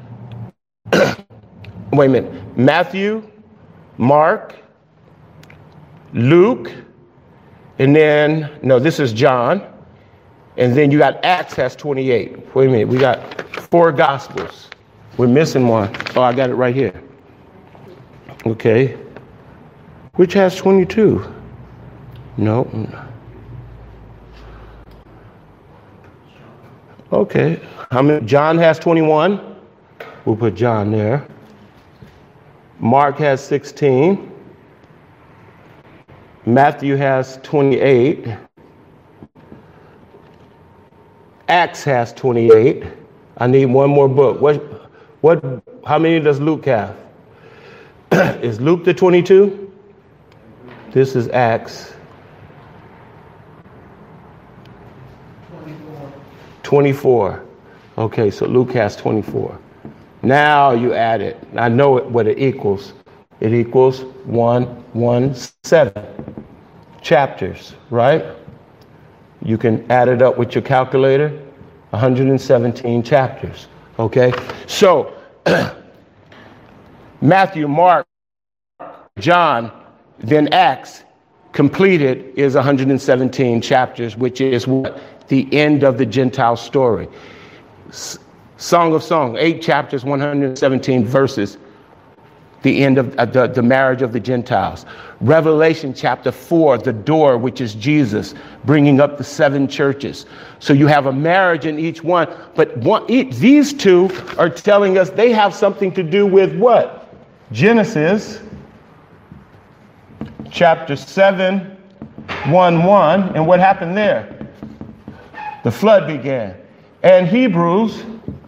Wait a minute. Matthew, Mark, Luke, and then, no, this is John. And then you got Acts has 28. Wait a minute. We got 4 Gospels. We're missing one. Oh, I got it right here. Okay. Which has 22? No. Okay. How many? John has 21. We'll put John there. Mark has 16. Matthew has 28. Acts has 28. I need one more book. How many does Luke have? Is Luke the 22? This is Acts. 24. Okay, so Luke has 24. Now you add it. I know what it equals. It equals 117 chapters, right? You can add it up with your calculator. 117 chapters. Okay, so Matthew, Mark, John, then Acts completed is 117 chapters, which is what? The end of the Gentile story. Song of Songs, 8 chapters, 117 verses, the end of the marriage of the Gentiles. Revelation chapter 4, the door, which is Jesus, bringing up the 7 churches. So you have a marriage in each one, but these two are telling us they have something to do with what? Genesis chapter 7, 1:1, and what happened there? The flood began. And Hebrews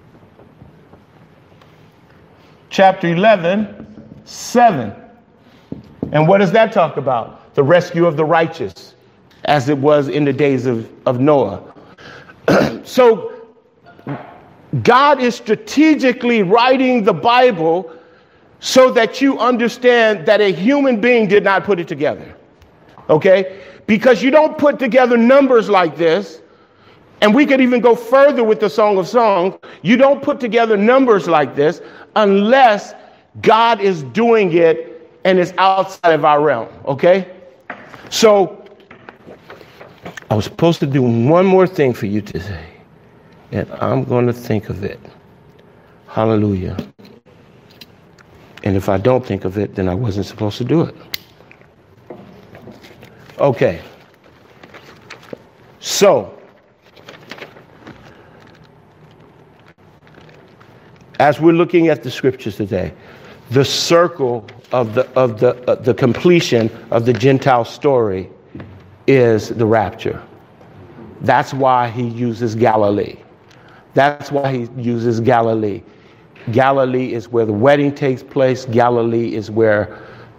chapter 11, 7. And what does that talk about? The rescue of the righteous, as it was in the days of Noah. So God is strategically writing the Bible so that you understand that a human being did not put it together. Okay? Because you don't put together numbers like this. And we could even go further with the Song of Songs. You don't put together numbers like this unless God is doing it and it's outside of our realm. Okay? So I was supposed to do one more thing for you today, and I'm going to think of it. Hallelujah. And if I don't think of it, then I wasn't supposed to do it. Okay. So, as we're looking at the scriptures today, the circle of the completion of the Gentile story is the rapture. That's why he uses Galilee. That's why he uses Galilee. Galilee is where the wedding takes place. Galilee is where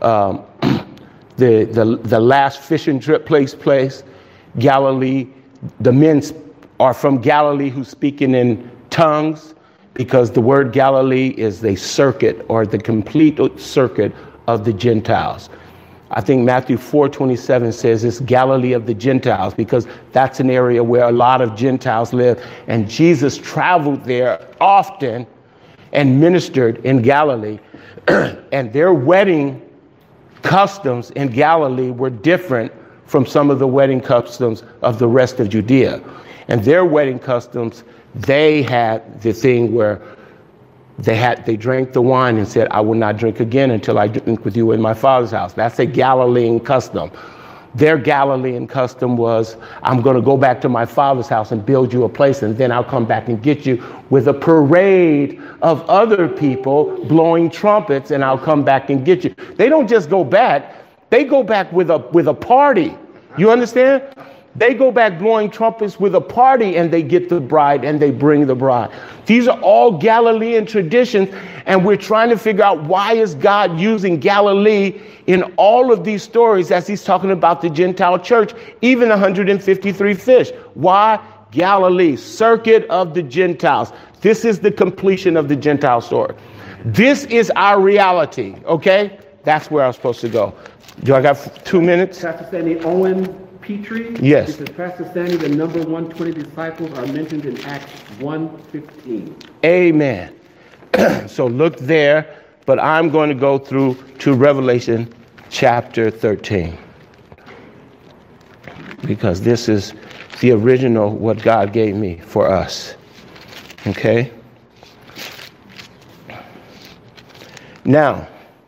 the last fishing trip takes place. Galilee, the men are from Galilee who speaking in tongues, because the word Galilee is the circuit or the complete circuit of the Gentiles. I think Matthew 4:27 says it's Galilee of the Gentiles, because that's an area where a lot of Gentiles live. And Jesus traveled there often and ministered in Galilee. And their wedding customs in Galilee were different from some of the wedding customs of the rest of Judea. And their wedding customs, they had the thing where they drank the wine and said, I will not drink again until I drink with you in my Father's house. That's a Galilean custom. Their Galilean custom was, I'm going to go back to my Father's house and build you a place, and then I'll come back and get you with a parade of other people blowing trumpets, and I'll come back and get you. They don't just go back. They go back with a party. You understand? They go back blowing trumpets with a party, and they get the bride and they bring the bride. These are all Galilean traditions, and we're trying to figure out, why is God using Galilee in all of these stories as he's talking about the Gentile church, even 153 fish? Why Galilee, circuit of the Gentiles? This is the completion of the Gentile story. This is our reality, okay? That's where I was supposed to go. Do I got 2 minutes? Pastor Sandy Owen Petrie. Yes. It says, Pastor Sandy, the number 120 disciples are mentioned in Acts 1:15. Amen. So look there, but I'm going to go through to Revelation chapter 13, because this is the original, what God gave me for us. Okay? Now,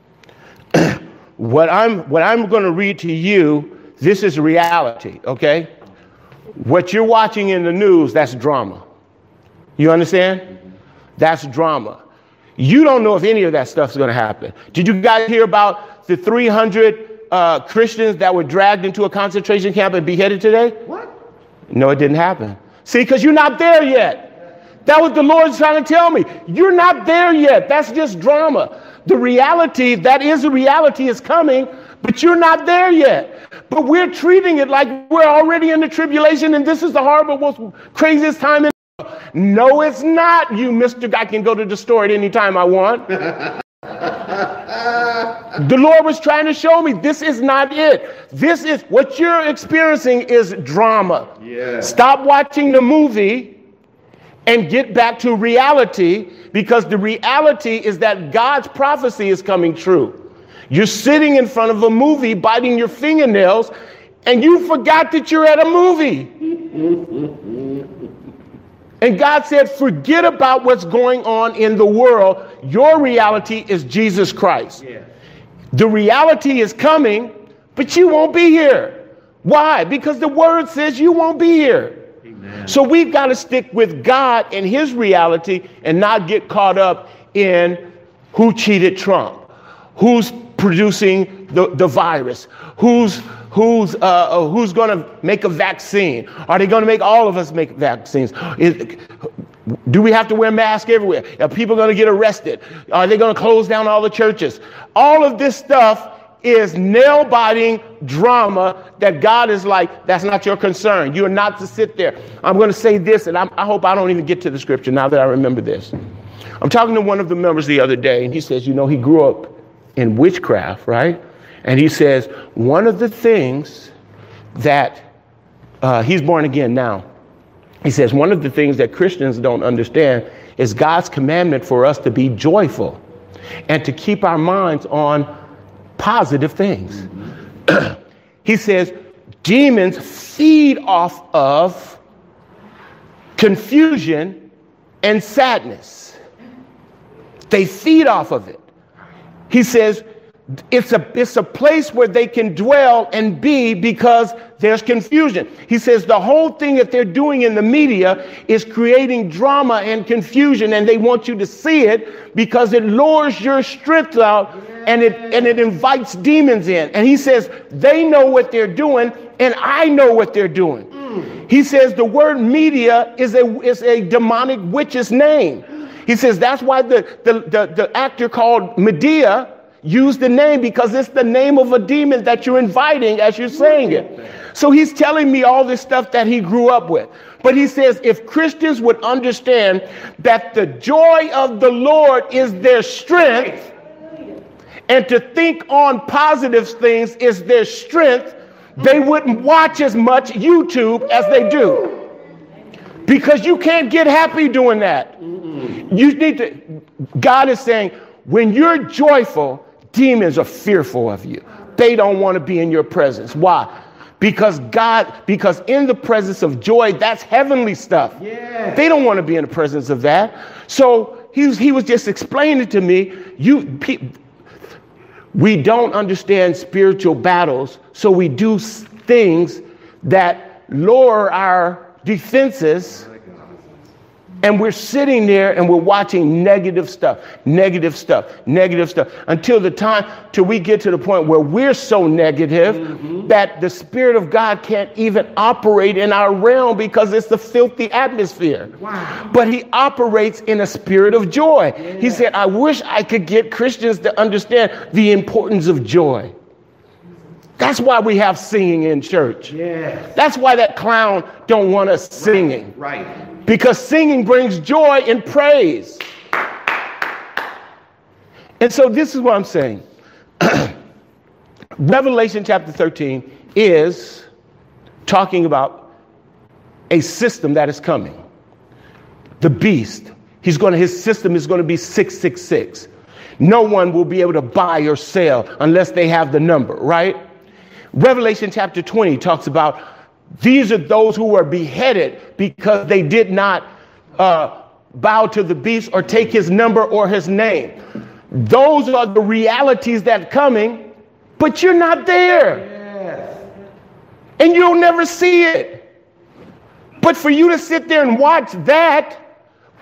what I'm going to read to you, this is reality, okay? What you're watching in the news, that's drama. You understand? That's drama. You don't know if any of that stuff's going to happen. Did you guys hear about the 300 Christians that were dragged into a concentration camp and beheaded today? What? No, it didn't happen. See, because you're not there yet. That was the Lord's trying to tell me. You're not there yet. That's just drama. The reality, that is the reality, is coming, but you're not there yet. But we're treating it like we're already in the tribulation and this is the horrible, most craziest time in. No, it's not, you Mr. I can go to the store at any time I want. The Lord was trying to show me this is not it. This is what you're experiencing is drama. Yeah. Stop watching the movie and get back to reality, because the reality is that God's prophecy is coming true. You're sitting in front of a movie, biting your fingernails, and you forgot that you're at a movie. And God said, forget about what's going on in the world. Your reality is Jesus Christ. Yeah. The reality is coming, but you won't be here. Why? Because the word says you won't be here. Amen. So we've got to stick with God and his reality and not get caught up in who cheated Trump, who's producing the virus, who's going to make a vaccine. Are they going to make all of us make vaccines? Do we have to wear masks everywhere? Are people going to get arrested? Are they going to close down all the churches? All of this stuff is nail-biting drama that God is like, that's not your concern. You're not to sit there. I'm going to say this, and I hope I don't even get to the scripture now that I remember this. I'm talking to one of the members the other day, and he says, he grew up in witchcraft, right? And he says, one of the things that, he's born again now. He says, one of the things that Christians don't understand is God's commandment for us to be joyful and to keep our minds on positive things. Mm-hmm. He says, demons feed off of confusion and sadness. They feed off of it. He says, it's a place where they can dwell and be because there's confusion. He says the whole thing that they're doing in the media is creating drama and confusion, and they want you to see it because it lowers your strength out and it invites demons in. And he says they know what they're doing and I know what they're doing. He says the word media is a demonic witch's name. He says that's why the actor called Medea used the name, because it's the name of a demon that you're inviting as you're saying it. So he's telling me all this stuff that he grew up with. But he says if Christians would understand that the joy of the Lord is their strength, and to think on positive things is their strength, they wouldn't watch as much YouTube as they do. Because you can't get happy doing that. You need to, God is saying, when you're joyful, demons are fearful of you. They don't want to be in your presence. Why? Because in the presence of joy, that's heavenly stuff. Yeah. They don't want to be in the presence of that. So he was just explaining to me, we don't understand spiritual battles, so we do things that lower our defenses. And we're sitting there and we're watching negative stuff until we get to the point where we're so negative that the Spirit of God can't even operate in our realm because it's a filthy atmosphere. Wow. But he operates in a spirit of joy. Yeah. He said, I wish I could get Christians to understand the importance of joy. That's why we have singing in church. Yeah. That's why that clown don't want us singing. Right. Because singing brings joy and praise. And so this is what I'm saying. Revelation chapter 13 is talking about a system that is coming. The beast. His system is going to be 666. No one will be able to buy or sell unless they have the number, right? Revelation chapter 20 talks about these are those who were beheaded because they did not bow to the beast or take his number or his name. Those are the realities that are coming, but you're not there. Yes. And you'll never see it. But for you to sit there and watch that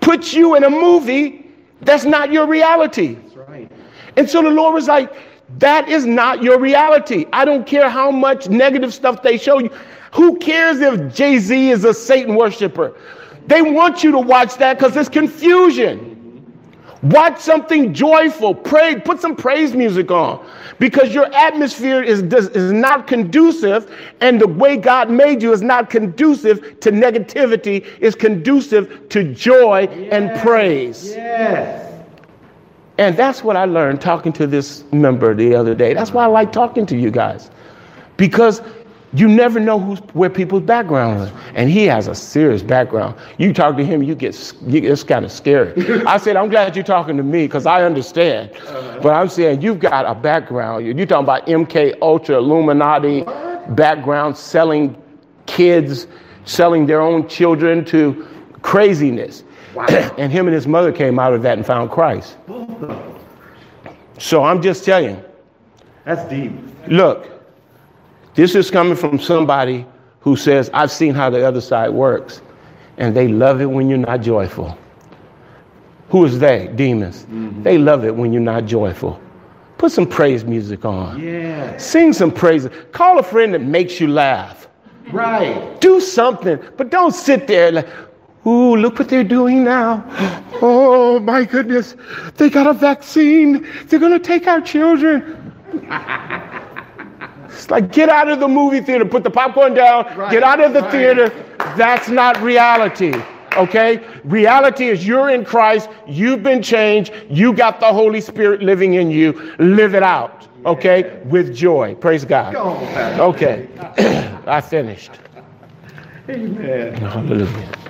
puts you in a movie that's not your reality. That's right. And so the Lord was like, that is not your reality. I don't care how much negative stuff they show you. Who cares if Jay-Z is a Satan worshiper? They want you to watch that because it's confusion. Watch something joyful. Pray. Put some praise music on, because your atmosphere is not conducive, and the way God made you is not conducive to negativity. It's conducive to joy and praise. Yes. And that's what I learned talking to this member the other day. That's why I like talking to you guys, because you never know where people's background is. And he has a serious background. You talk to him, it's kind of scary. I said, I'm glad you're talking to me because I understand. But I'm saying you've got a background. You're talking about MK Ultra, Illuminati background, selling kids, selling their own children to craziness. Wow. And him and his mother came out of that and found Christ. So I'm just telling you. That's deep. Look. This is coming from somebody who says, I've seen how the other side works, and they love it when you're not joyful. Who is they? Demons. Mm-hmm. They love it when you're not joyful. Put some praise music on. Yeah. Sing some praise. Call a friend that makes you laugh. Right. Do something, but don't sit there like, ooh, look what they're doing now. Oh, my goodness. They got a vaccine. They're going to take our children. It's like, get out of the movie theater, put the popcorn down, get out of the theater. That's not reality, okay? Reality is you're in Christ, you've been changed, you got the Holy Spirit living in you. Live it out, okay, with joy. Praise God. Okay, I finished. Amen. Hallelujah.